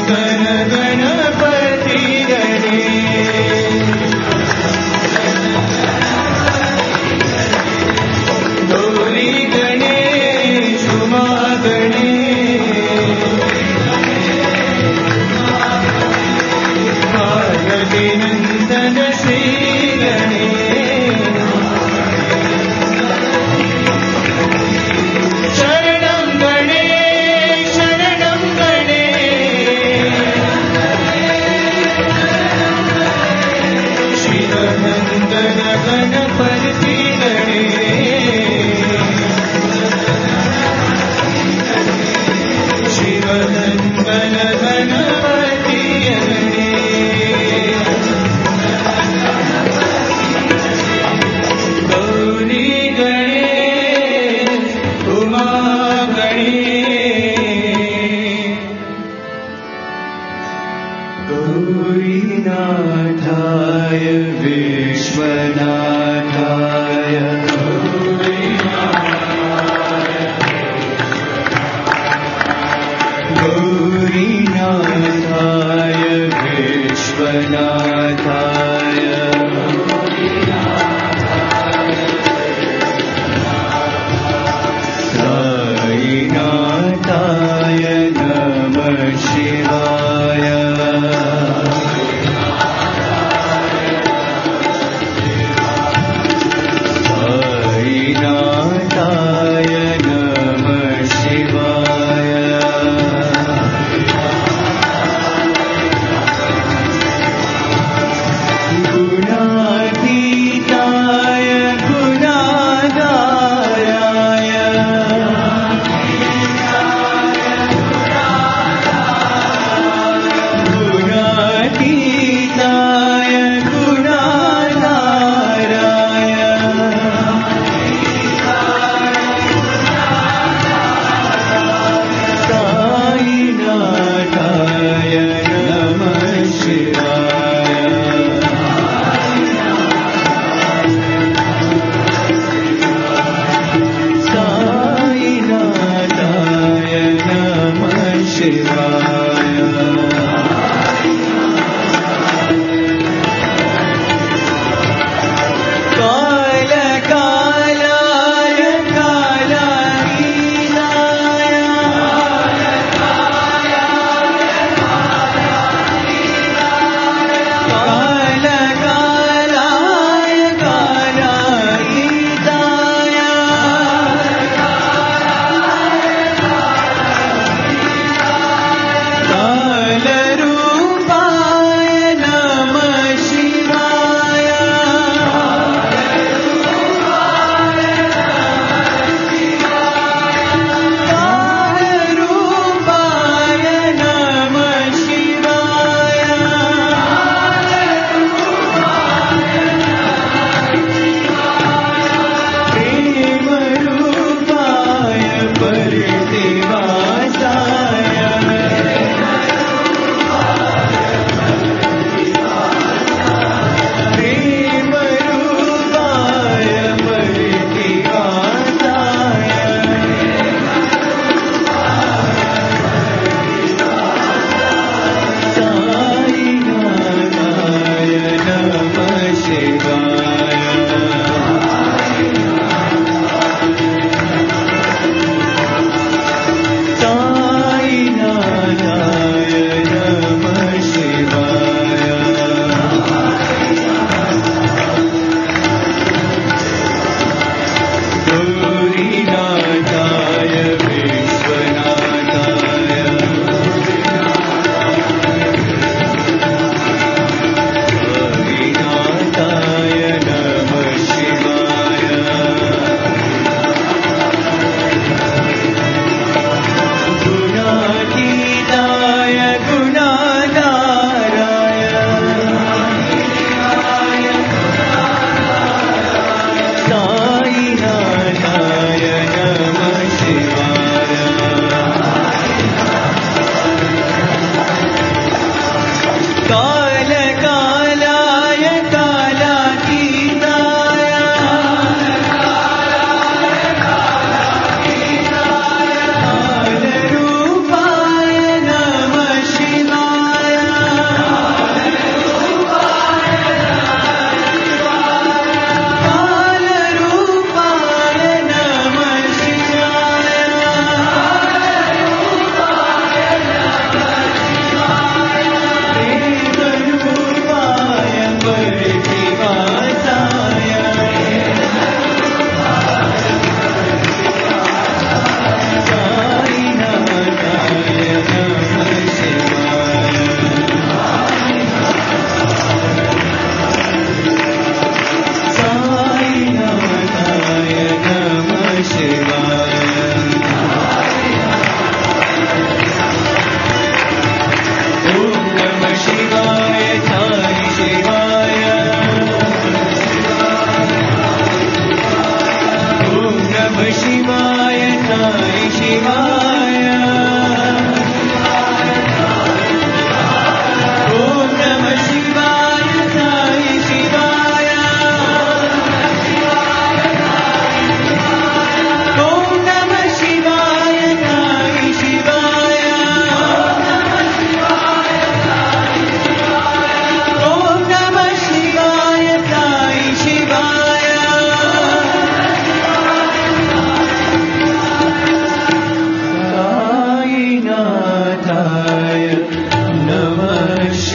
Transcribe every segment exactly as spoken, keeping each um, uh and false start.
Guna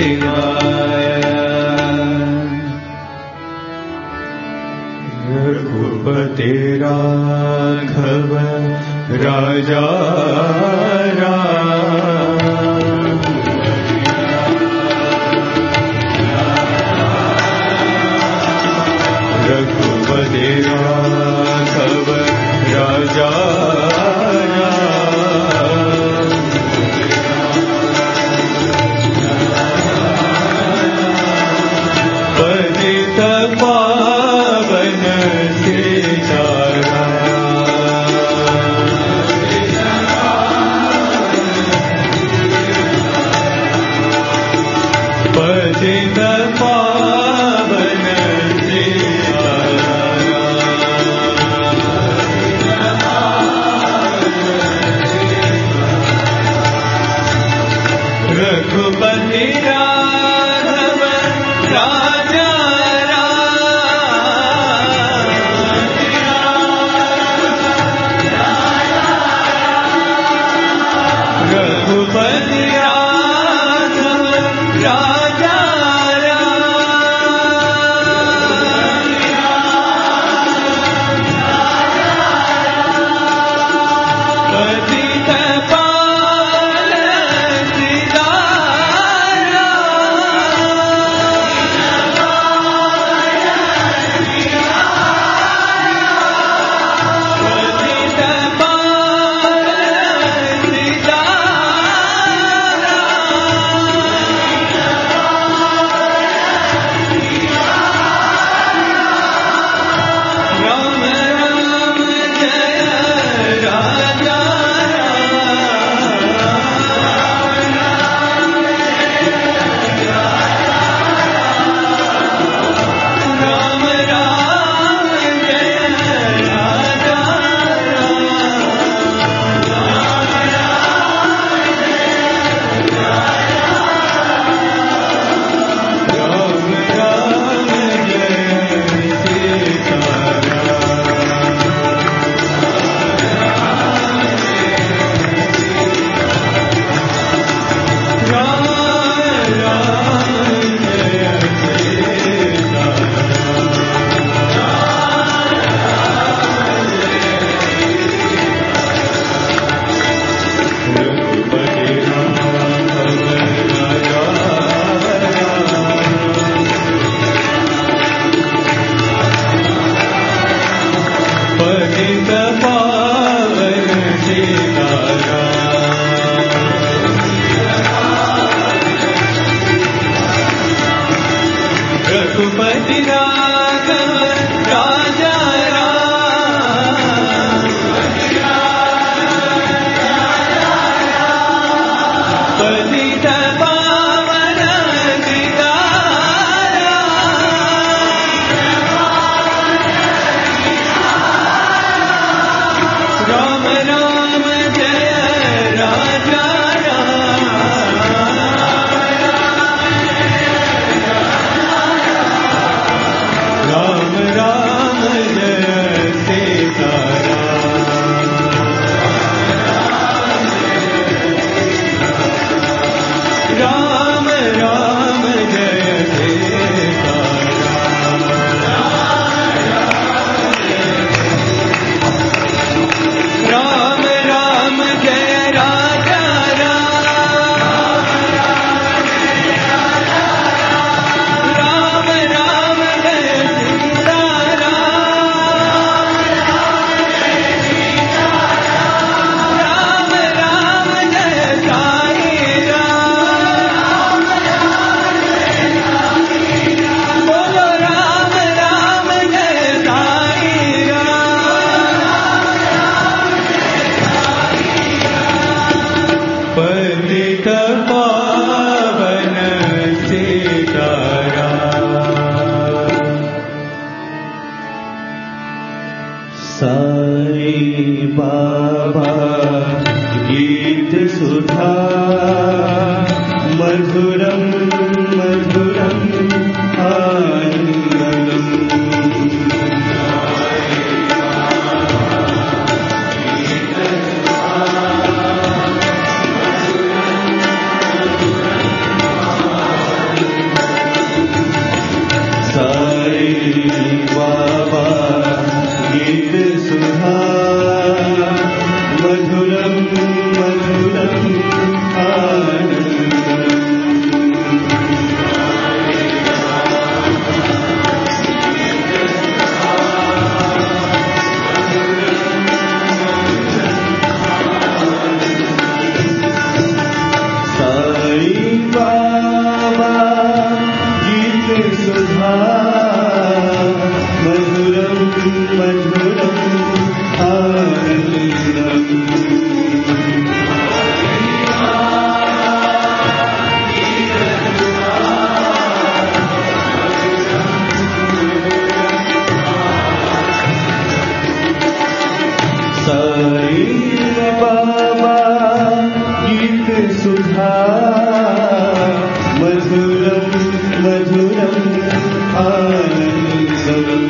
शिवाय। रघुपते राघव राजा रघुपते राघव राजा पतित पावन पतित पावन रघुपति राघव राजा रघुपति राघव राजा पतित रघुपति राघव राजा पतित पावन राम राम जय राजा राम राम जय सीताराम राम राम जय सीताराम राम राम जय राजा राम राम जय पतित पावन सीताराम। साईं बाबा गीत सुधा मधुरम मधुरम आनंदम बाबा गीत सुधा मधुरम मधुरम आनंदम साई बाबा गीत सुधा मधुरम मधुरम आनंदम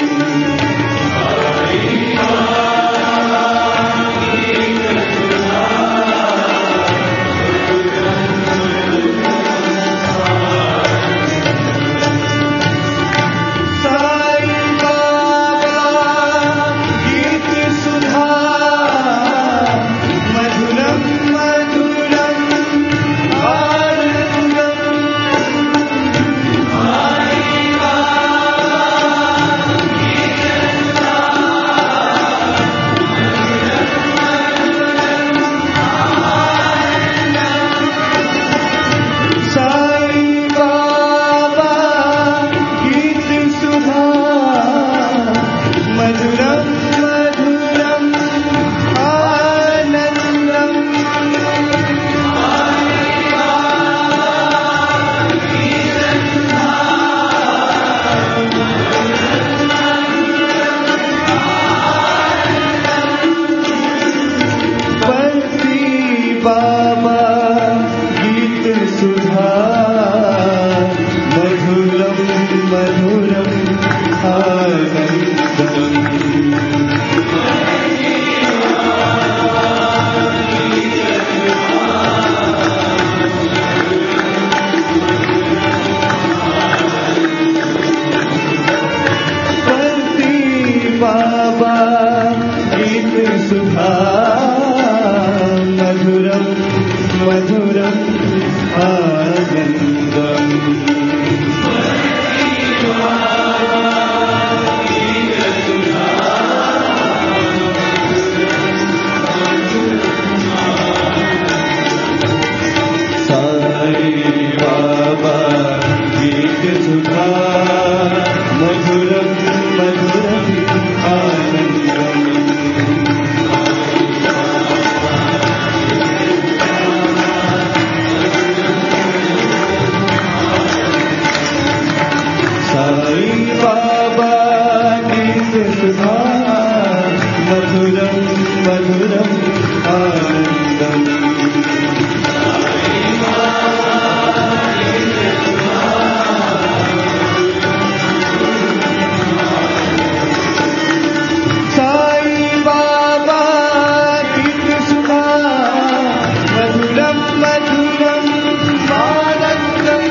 बाबा गीत सुधा मधुरम मधुरम आनंदम बंसी बाबा गीत सुधा मधुरम मधुरम आनंदम साई बाबा गीत सुधा मधुरम मधुरम आनंदम साई बाबा गीत सुधा मधुरम मधुरम आनंदम साई बाबा गीत सुधा मधुरम मधुरम आनंदम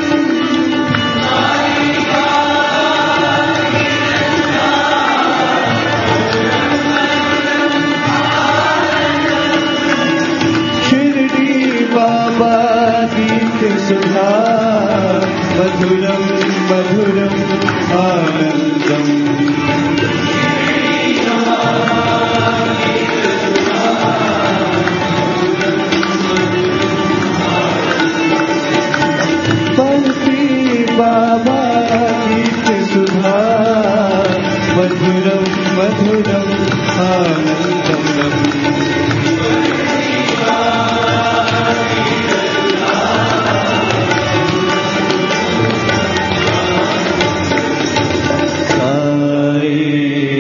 बाबा गीत सुधा मधुरम मधुरम आनंदम बंसी बाबा गीत सुधा मधुरम मधुरम आनंदम साई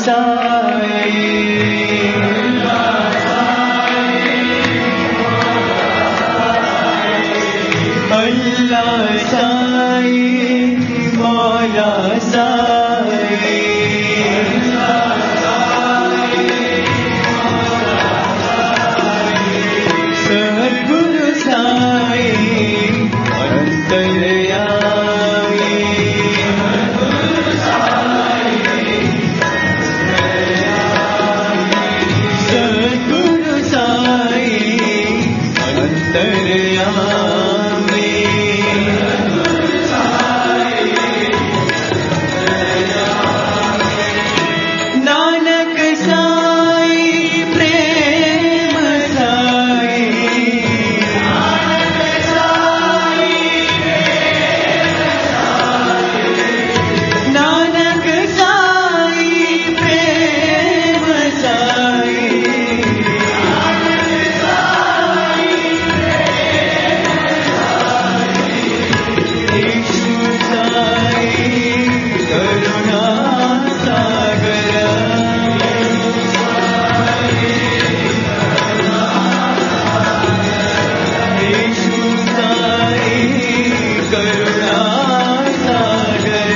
साई अल्लाह साई मौला साई सद्गुरु साई अंतर्यामी सद्गुरु साई अंतर्यामी नानक साई प्रेम साई नानक साई प्रेम साई ईशु साई करुणा सागर ईशु साई करुणा सागर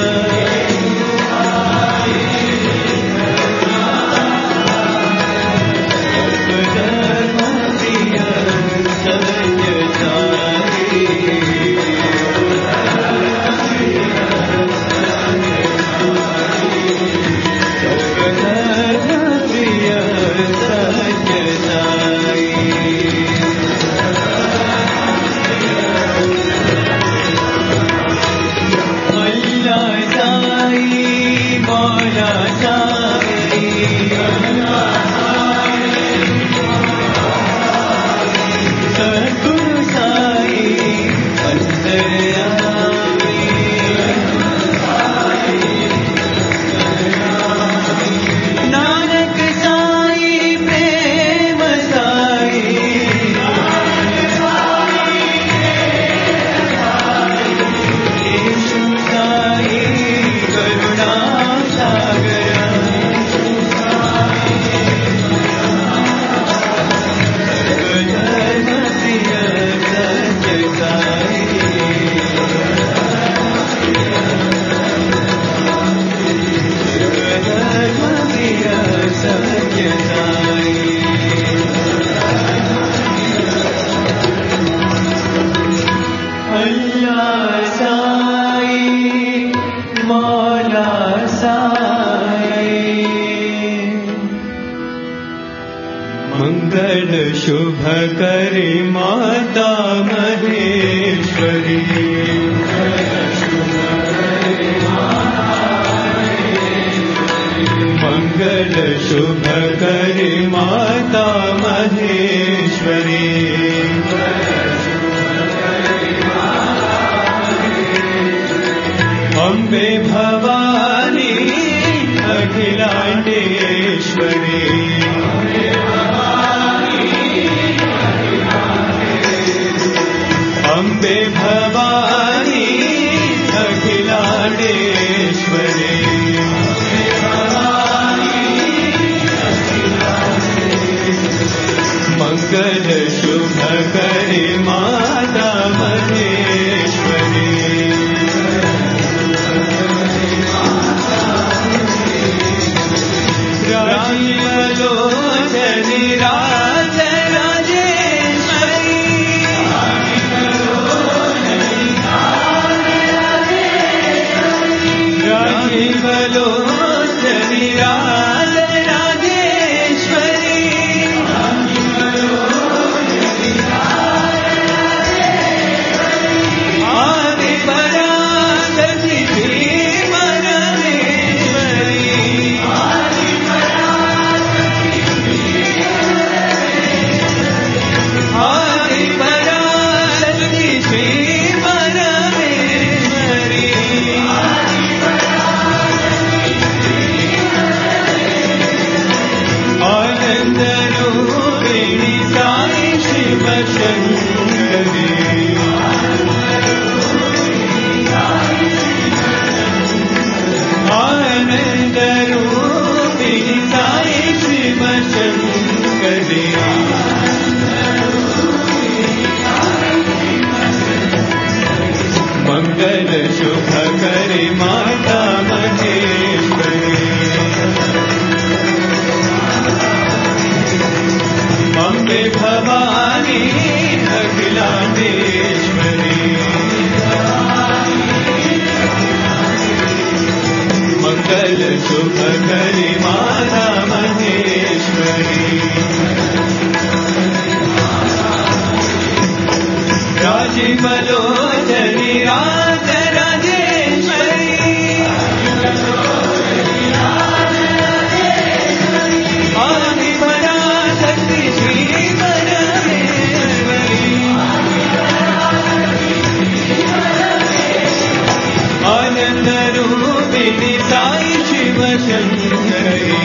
सद्गुरु साई अंतर्यामी नानक साई प्रेम साई ईशु साई करुणा सागर अल्लाह साई मौला साई मंगल शुभ करे माता महेश्वरी मंगल शुभ करे माता महेश्वरी अम्बे भवानी अखिलांडेश्वरी अम्बे भवानी अखिलांडेश्वरी मंगल शुभ करे माता महेश्वरी शुभकरी माता महेश्वरी राजीवलोचनी राज राजेश्वरी आदिपराशक्ति श्री परमेश्वरी आनंद रूपिणी साई शिव शंकरी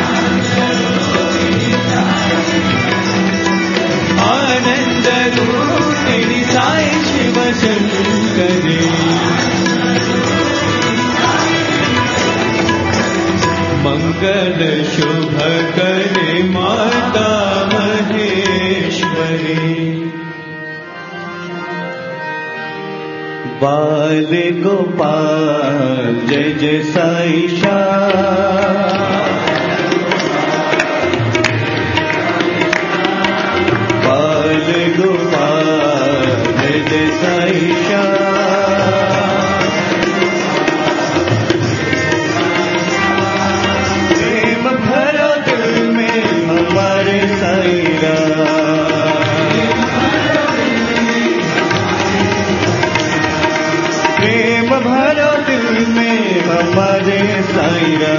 आनंद रूपिणी साई शिव शंकरी मंगल शुभ करे माता महेश्वरी बाल गोपाल जय जय साई बाल गोपाल जय जय साई प्रेम भरा दिल में हमारे साईरा प्रेम भरा दिल में हमारे साईरा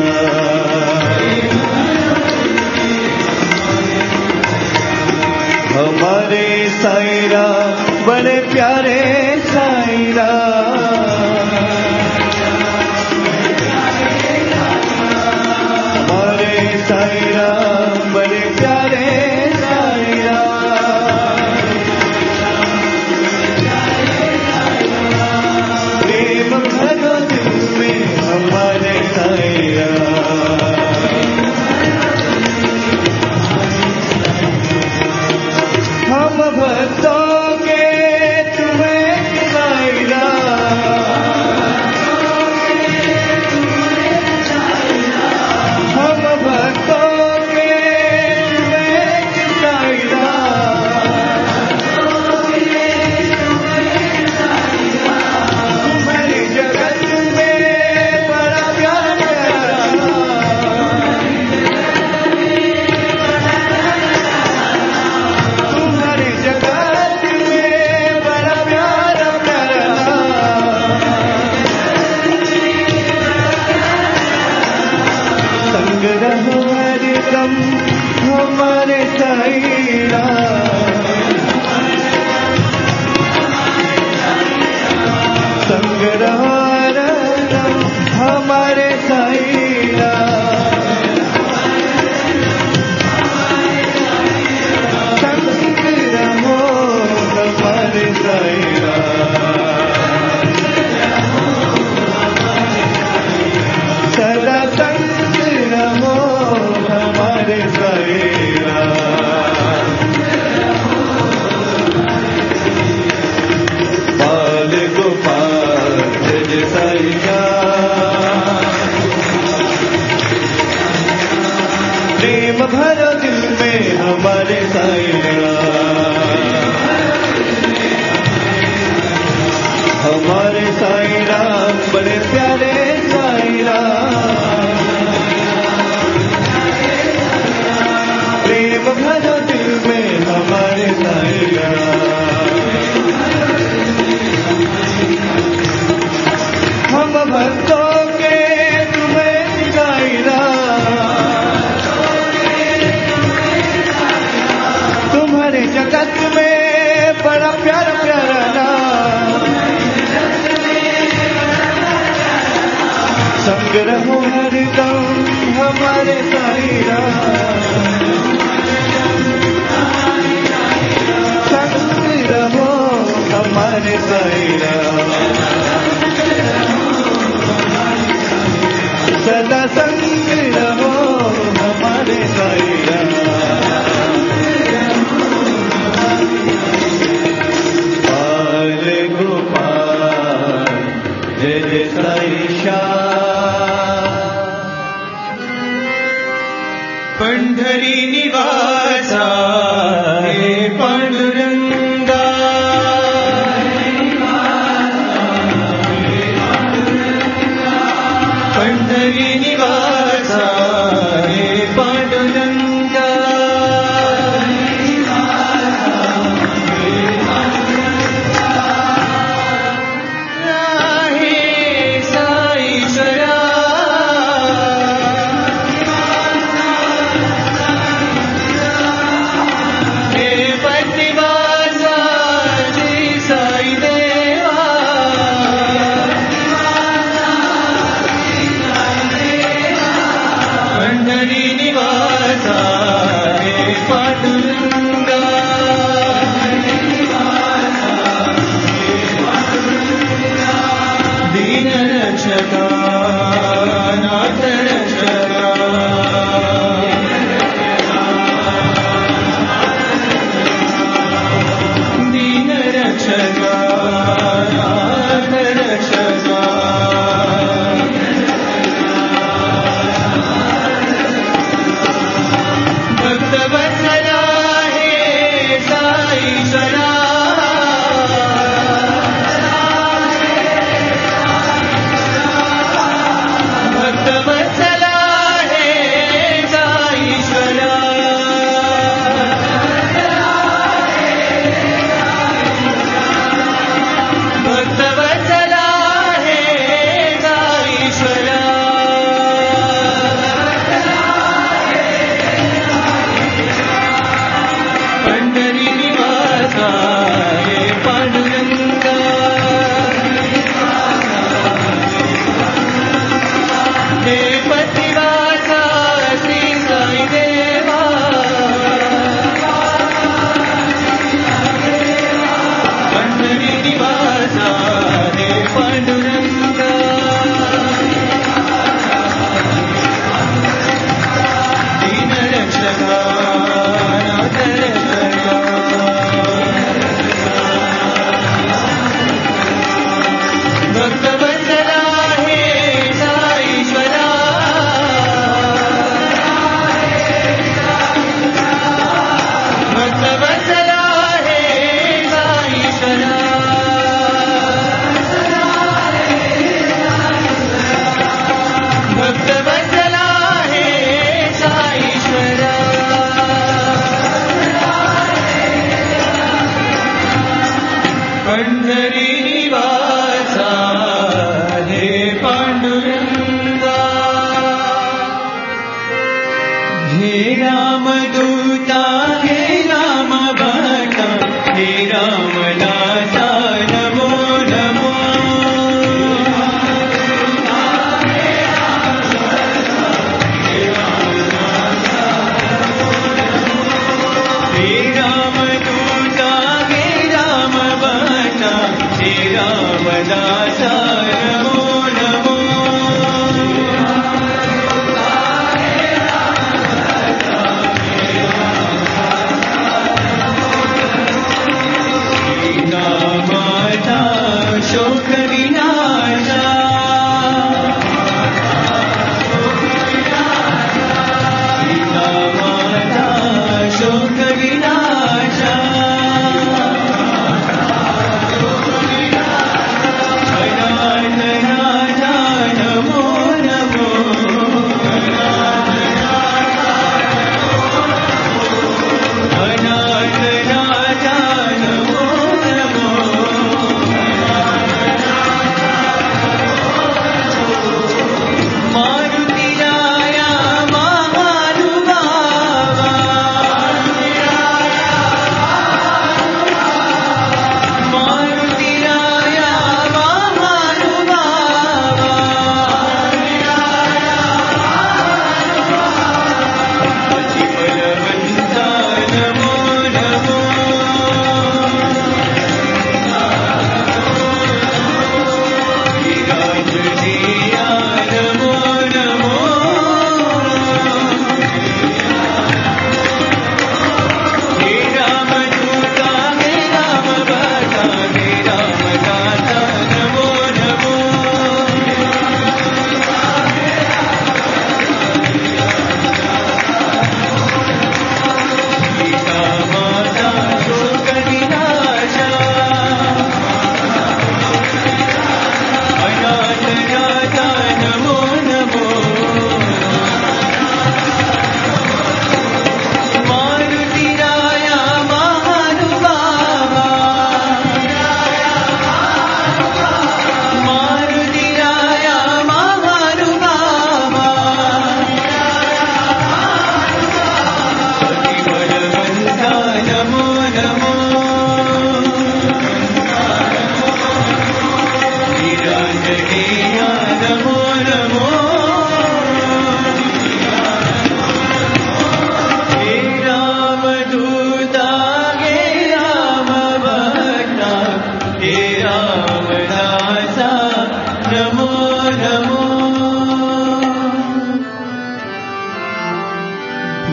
हमारे साईरा बड़े प्यारे साईरा हमारे साईरा बड़े प्यारे साईरा प्रेम भरा दिल में हमारे साईरा हम भक्तों के तुम्हें साईरा हम भक्तों के तुम्हें साईरा तुम्हारी जगत में बड़ा प्यार तुम्हारी जगत में बड़ा प्यार संग रहो हरदम हमारे साईरा संग रहो हरदम हमारे साईरा संग रहो हमारे साईरा सदा संग रहो हमारे साईरा बाल गोपाल जय जय साईरा प्रेम भरा दिल में हमारे साईरा हमारे साईरा बड़े प्यारे साईरा प्रेम भरा दिल में हमारे साईरा हम भक्तों के तुम्हें साईरा तुम्हारे जगत में बड़ा प्यारा प्यारा नाम संग रहो हरदम हमारे साईरा संग रहो हमारे साईरा सदा संग रहो हमारे साईरा बाल गोपाल जय जय साई पंढरी निवासा हे पांडुरंगा पंढरी निवासा శ్రీనివాస ఏ పాటులుందా దీన రక్షక నాథ రక్షక దీన రక్షక నాథ రక్షక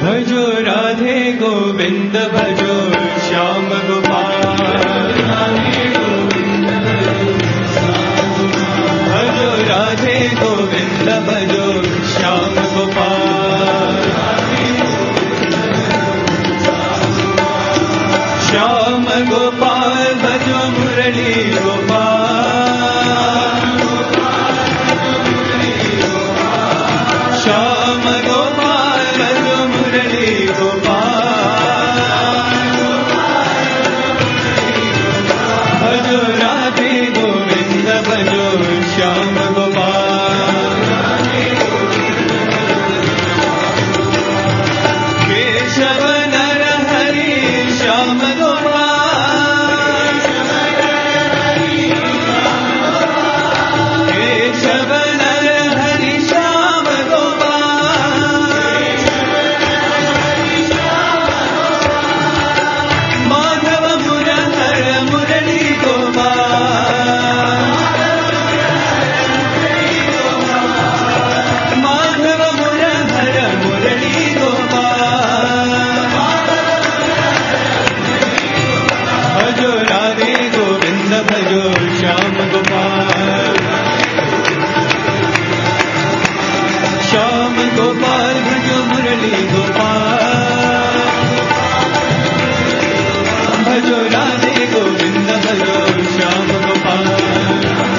भजो राधे गोविंद भजो श्याम गोपाल भजो राधे गोविंद भजो श्याम गोपाल श्याम गोपाल भजो मुरली गोपाल श्याम गोपाल भजो मुरली गोपाल भजो राधे गोविंद भजो श्याम गोपाल केशव नर हरि श्याम गोपाल केशव नर हरि श्याम गोपाल माधव मुरहर मुरली गोपाल माधव मुरहर मुरली गोपाल भजो राधे गोविंद भजो श्याम गोपाल श्याम गोपाल भजो मुरली गोपाल भजो राधे गोविंद भजो श्याम गोपाल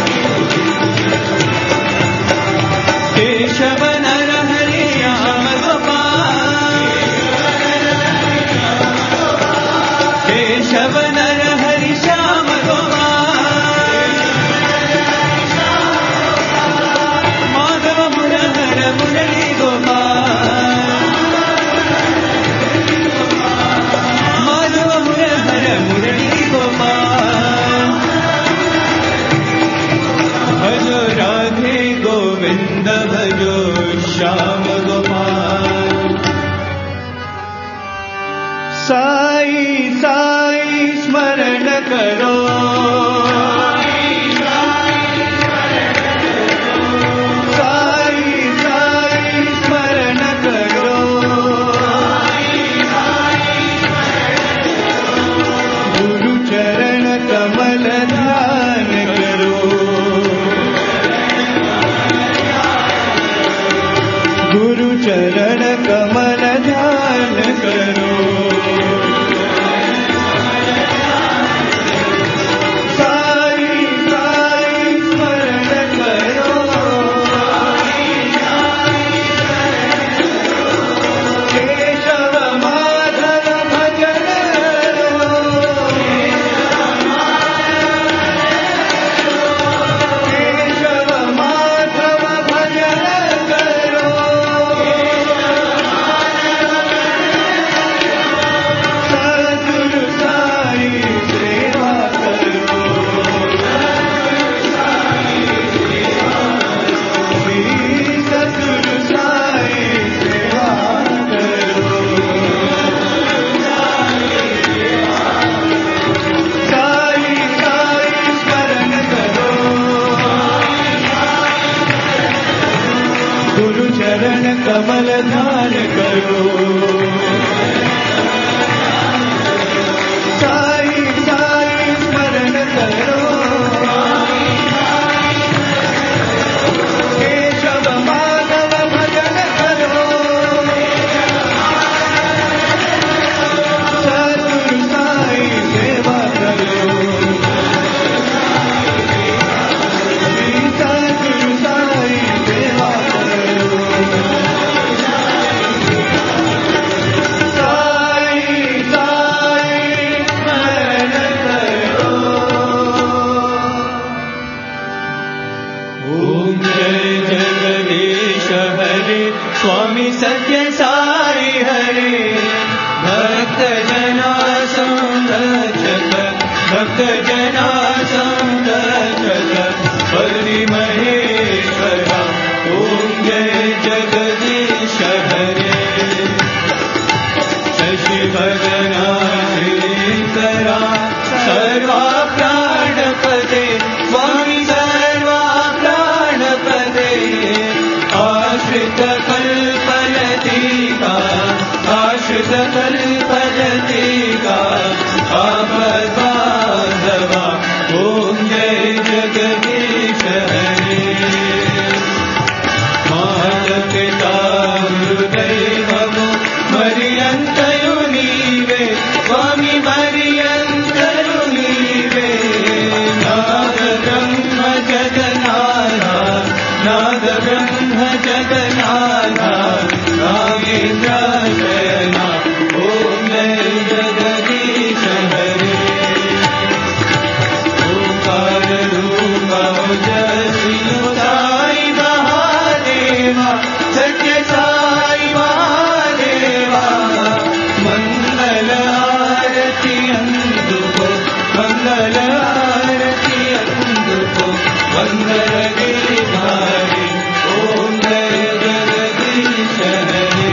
केशव नर हरि श्याम गोपाल केशव नर हरि श्याम गोपाल माधव मुरहर मुरली गोपाल माधव मुरहर मुरली गोपाल भजो राधे गोविंद भजो श्याम गोपाल साई साई स्मरण करो साई साई स्मरण करो गुरु चरण कमल ध्यान करो गुरु चरण कमल ध्यान करो साई साई स्मरण करो केशव माधव भजन करो केशव माधव भजन करो सद्गुरु साई सेवा करो श्री सद्गुरु साई सेवा करो साई साई स्मरण करो गुरु चरण कमल ध्यान करो साई साई स्मरण करो केशव माधव भजन करो सद्गुरु साई सेवा करो श्री सद्गुरु साई सेवा करो साई साई स्मरण करो ओम जय जगदीश हरे स्वामी सत्य साई हरे भक्त जना संरक्षक भक्त जना संरक्षक हरि महेश्वरा ओम जय जगदीश हरे शशि भजना श्रीकरा सर्वा प्राणपदे स्वामी सर्वा प्राणपदे आश्रित आश्रित कल्पलतिका आश्रित कल्पलतिका आपद्बान्धवा ॐ जय जगदीश हरे माता गुरुदैवमु मरियन्तयु नीवे स्वामी मरियन्तयु नीवे नाद ब्रह्म जगन्नाथा नाद ब्रह्म जगन्नाथा नागेन्द्र शयना ॐ जय जगदीश हरे ओंकार रूप जय महादेवा सत्य साई महादेवा मंगल आरती अंदुको मंगल आरती अंदुको मंगल गिरिधारी ओम जय जगदीश हरे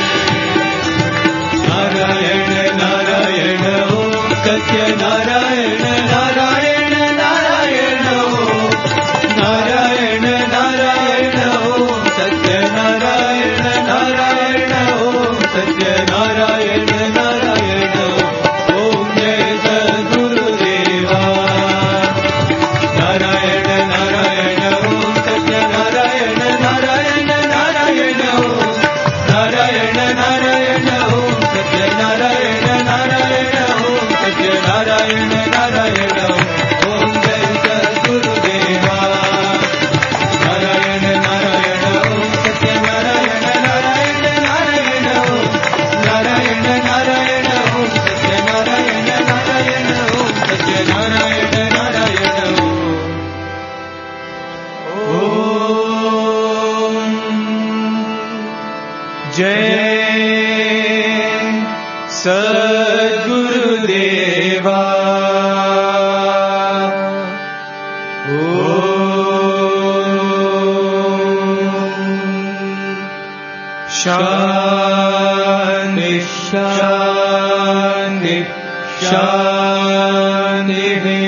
नारायण नारायण ओम सत्य नारायण नारायण नारायण ओम नारायण नारायण ओम सत्य नारायण नारायण ओम सत्य नारायण नारायण ओम जय सद्गुरुदेवा नारायण नारायण ओम सत्य नारायण नारायण नारायण ओम नारायण नारायण ओम सत्य नारायण नारायण ओम सत्य नारायण नारायण ओम जय सद्गुरुदेवा नारायण नारायण ओम सत्य नारायण नारायण नारायण ओम नारायण नारायण ओम सत्य नारायण नारायण ओम सत्य नारायण नारायण ओम जय सद्गुरुदेवा शान्ति शान्ति शान्तिः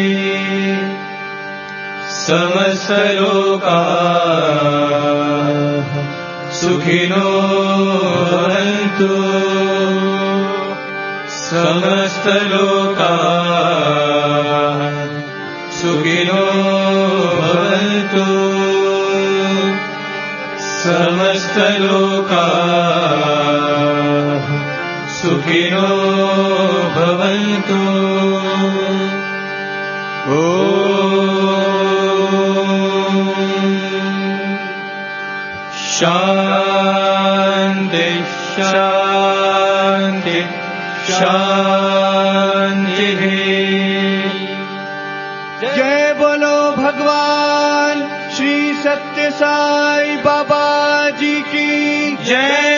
समस्तलोकाः सुखिनो भवन्तु समस्तलोकाः सुखिनो भवन्तु समस्तलोकाः सुखिनो भवन्तु ॐ शान्ति शान्ति शान्तिः जय बोलो भगवान श्री सत्य साई बाबा जी की जय